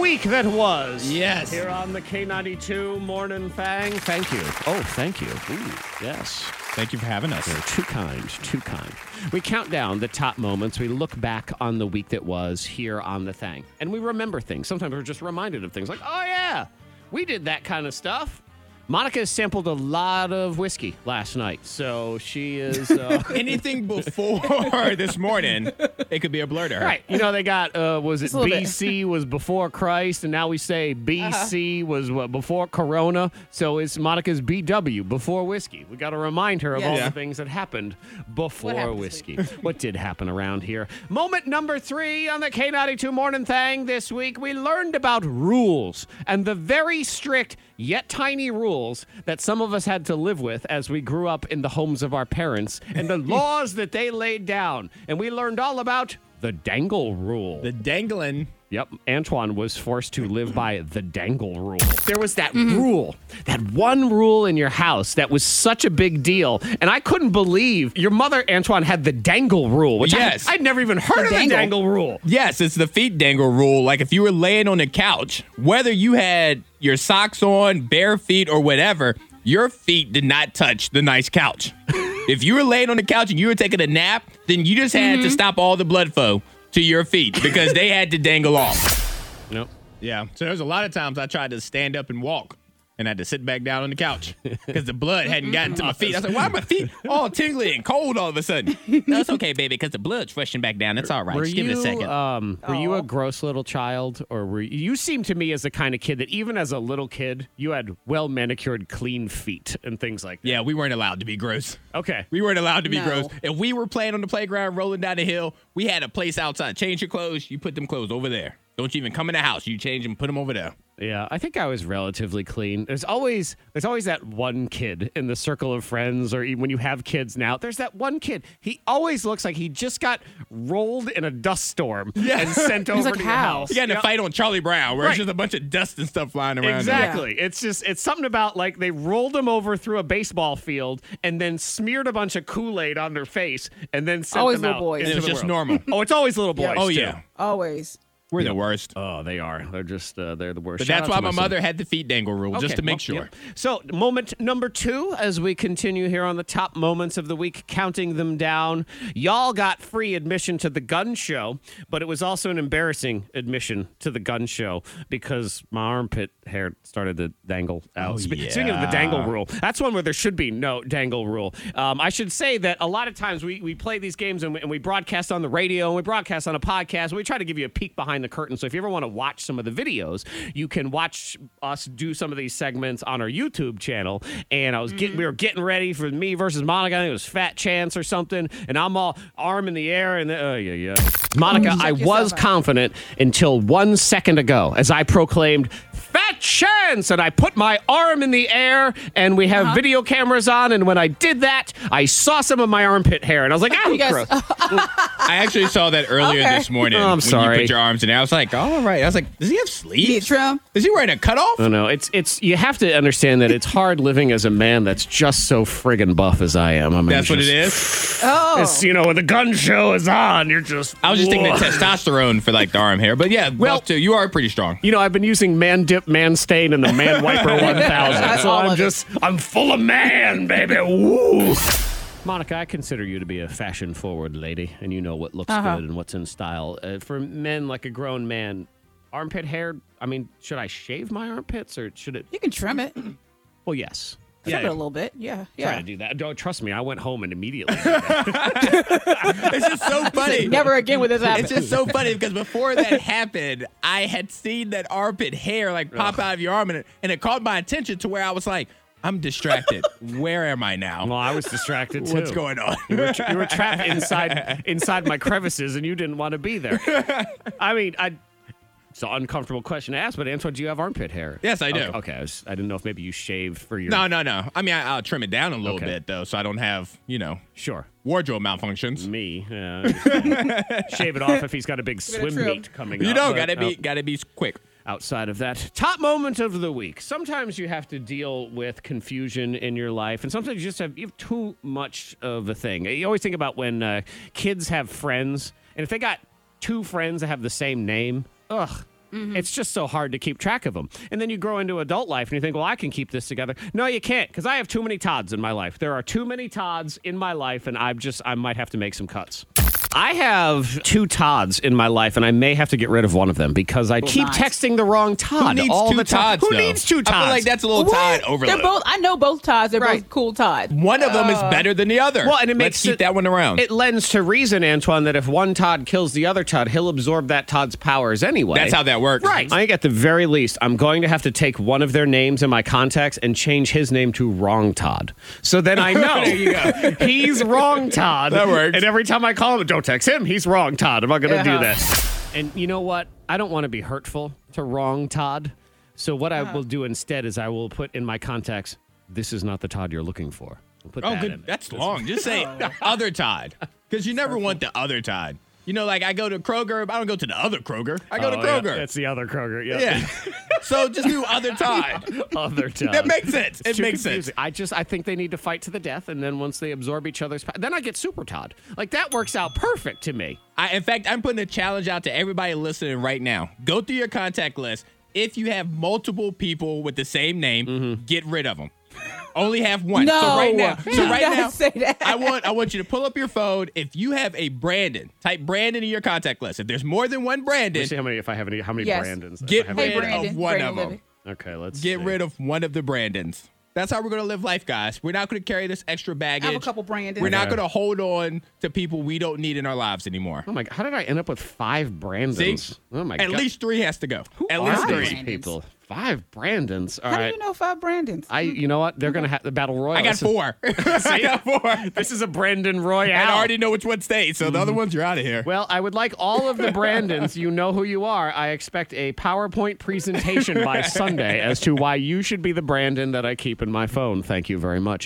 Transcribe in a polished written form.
week that was. Yes. Here on the K92 Morning Thang. Thank you. Oh, thank you. Ooh, yes. Thank you for having us. You're too kind, too kind. We count down the top moments. We look back on the week that was here on the Thang. And we remember things. Sometimes we're just reminded of things like, oh, yeah, we did that kind of stuff. Monica sampled a lot of whiskey last night, so she is... Anything before this morning, it could be a blur to her. Right. You know, they got, was it Just a little BC was before Christ, and now we say BC was what, before Corona, so it's Monica's BW, before whiskey. We got to remind her of all the things that happened before happened whiskey. What did happen around here? Moment number 3 on the K92 Morning Thang this week. We learned about rules and the very strict yet tiny rules that some of us had to live with as we grew up in the homes of our parents and the laws that they laid down. And we learned all about the dangle rule. The dangling. Yep, Antoine was forced to live by the dangle rule. There was that rule, that one rule in your house that was such a big deal. And I couldn't believe your mother, Antoine, had the dangle rule, which I'd never even heard of the dangle rule. Yes, it's the feet dangle rule. Like if you were laying on the couch, whether you had your socks on, bare feet, or whatever, your feet did not touch the nice couch. If you were laying on the couch and you were taking a nap, then you just had to stop all the blood flow to your feet because they had to dangle off. Nope. Yeah. So there's a lot of times I tried to stand up and walk and I had to sit back down on the couch because the blood hadn't gotten to my feet. I was like, why are my feet all tingly and cold all of a sudden? No, it's okay, baby, because the blood's rushing back down. It's all right. Just give it a second. Were you a gross little child, or were you seem to me as the kind of kid that even as a little kid, you had well-manicured, clean feet and things like that? Yeah, we weren't allowed to be gross. Okay. We weren't allowed to be No. gross. If we were playing on the playground, rolling down the hill, we had a place outside. Change your clothes. You put them clothes over there. Don't you even come in the house. You change them, put them over there. Yeah, I think I was relatively clean. There's always that one kid in the circle of friends, or even when you have kids now, there's that one kid. He always looks like he just got rolled in a dust storm and sent over like, to your how? house. You got in a fight on Charlie Brown where it's just a bunch of dust and stuff flying around. Exactly. It's something about like they rolled him over through a baseball field and then smeared a bunch of Kool-Aid on their face and then sent Always them little out boys. into And it was the just world. normal. Oh, it's always little boys. Oh, too. yeah. Always. We're the worst. Oh, they are. They're just, they're the worst. But Shout that's out why to my son. mother had the feet dangle rule, just to make sure. Yep. So, moment number 2, as we continue here on the top moments of the week, counting them down. Y'all got free admission to the gun show, but it was also an embarrassing admission to the gun show because my armpit hair started to dangle out. Oh, Speaking of the dangle rule, that's one where there should be no dangle rule. I should say that a lot of times we play these games and we broadcast on the radio and we broadcast on a podcast. And we try to give you a peek behind the curtain. So if you ever want to watch some of the videos, you can watch us do some of these segments on our YouTube channel. And we were getting ready for me versus Monica. I think it was Fat Chance or something. And I'm all arm in the air. And Monica, I was confident until 1 second ago as I proclaimed Fat Chance, and I put my arm in the air, and we have video cameras on, and when I did that, I saw some of my armpit hair, and I was like, You guys- gross. I actually saw that earlier this morning. Oh, I'm when sorry. you put your arms in there. I was like, all right. I was like, does he have sleeves? Need trim? Is he wearing a cutoff? No, it's you have to understand that it's hard living as a man that's just so friggin' buff as I am. I mean, That's what it just- is? Oh. It's, when the gun show is on, you're just... I was just thinking of Whoa. testosterone for like the arm hair. But yeah, Well- buff too. You are pretty strong. I've been using Man Dip, Man Stain, and the Man Wiper 1000. So all of it. I'm full of man, baby. Woo! Monica, I consider you to be a fashion-forward lady, and you know what looks good and what's in style. For men, like a grown man, armpit hair, should I shave my armpits, or should it... You can trim it. Well, yes. Trim it a little bit. Yeah. Try Yeah. to do that. Don't trust me. I went home and immediately did that. It's just so funny. Never again with this happen. It's just so funny because before that happened, I had seen that armpit hair like pop out of your arm, and it caught my attention to where I was like, I'm distracted. Where am I now? Well, I was distracted too. What's going on? You were trapped inside my crevices, and you didn't want to be there. It's an uncomfortable question to ask, but Antoine, do you have armpit hair? Yes, I do. Okay, I didn't know if maybe you shave for your... No. I'll trim it down a little bit, though, so I don't have, Sure. wardrobe malfunctions. Me. Shave it off if he's got a big swim trim. meet coming up. You know, but, gotta be quick. outside of that. Top moment of the week. Sometimes you have to deal with confusion in your life, and sometimes you have too much of a thing. You always think about when kids have friends, and if they got two friends that have the same name, It's just so hard to keep track of them. And then you grow into adult life and you think, well, I can keep this together. No, you can't, because I have too many Todds in my life. There are too many Todds in my life, and I might have to make some cuts. I have 2 Todds in my life, and I may have to get rid of one of them because I keep nice. texting the wrong Todd Who needs all 2 the time. Todds, Who though? needs 2 Todds? I feel like that's a little Todd They're overload. both. I know both Todds. They're Right. both cool Todds. One of them is better than the other. Well, and it Let's makes keep that one around. It lends to reason, Antoine, that if one Todd kills the other Todd, he'll absorb that Todd's powers anyway. That's how that works. Right. I think at the very least, I'm going to have to take one of their names in my contacts and change his name to Wrong Todd. So then I know There you go. he's Wrong Todd. That works. And every time I call him, don't text him. He's Wrong Todd. I'm not going to do Yeah. that. And you know what? I don't want to be hurtful to Wrong Todd. So what I will do instead is I will put in my contacts, this is not the Todd you're looking for. I'll put Oh, that good. in. That's long. Just say other Todd. Because you never want the other Todd. You know, like I go to Kroger, I don't go to the other Kroger. I go to Oh, Kroger. Yeah, it's the other Kroger. Yeah. So just do other Todd. Other Todd. That makes sense. It's It too makes confusing. sense. I think they need to fight to the death, and then once they absorb each other's power, then I get Super Todd. Like, that works out perfect to me. In fact, I'm putting a challenge out to everybody listening right now. Go through your contact list. If you have multiple people with the same name, get rid of them. Only have one. No. So right now, You gotta say that. I want you to pull up your phone. If you have a Brandon, type Brandon in your contact list. If there's more than one Brandon, Let's see how many Yes. Brandons. get if I have rid any- Brandon. of one Brandon of them. Levy. Okay, let's Get see. rid of one of the Brandons. That's how we're going to live life, guys. We're not going to carry this extra I baggage. have a couple Brandons. We're not going to hold on to people we don't need in our lives anymore. Oh my God, how did I end up with 5 Brandons? See? Oh my At God. least 3 has to go. At Are least these 3. Brandons? people? 5 Brandons. All How right. do you know 5 Brandons? You know what? They're going to have the Battle Royal. I got 4. I got 4. This is a Brandon Royale. And I already know which one stays, so the other ones are out of here. Well, I would like all of the Brandons. You know who you are. I expect a PowerPoint presentation by Sunday as to why you should be the Brandon that I keep in my phone. Thank you very much.